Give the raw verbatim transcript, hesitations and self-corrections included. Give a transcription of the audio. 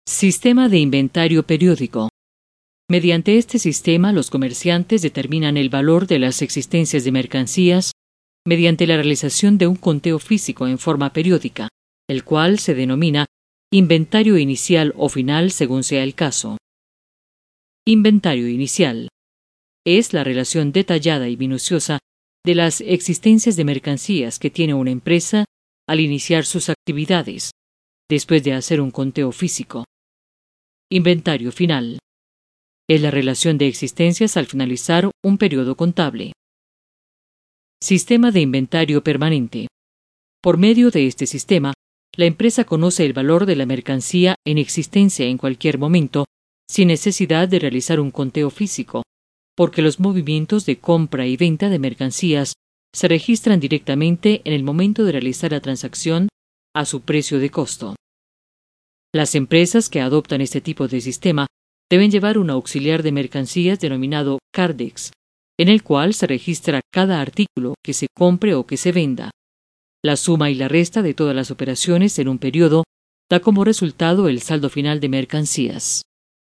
Sistema de inventario periódico. Mediante este sistema, los comerciantes determinan el valor de las existencias de mercancías mediante la realización de un conteo físico en forma periódica, el cual se denomina inventario inicial o final según sea el caso. Inventario inicial. Es la relación detallada y minuciosa de las existencias de mercancías que tiene una empresa al iniciar sus actividades, después de hacer un conteo físico. Inventario final. Es la relación de existencias al finalizar un periodo contable. Sistema de inventario permanente. Por medio de este sistema, la empresa conoce el valor de la mercancía en existencia en cualquier momento, sin necesidad de realizar un conteo físico, porque los movimientos de compra y venta de mercancías se registran directamente en el momento de realizar la transacción a su precio de costo. Las empresas que adoptan este tipo de sistema deben llevar un auxiliar de mercancías denominado Cardex, en el cual se registra cada artículo que se compre o que se venda. La suma y la resta de todas las operaciones en un periodo da como resultado el saldo final de mercancías.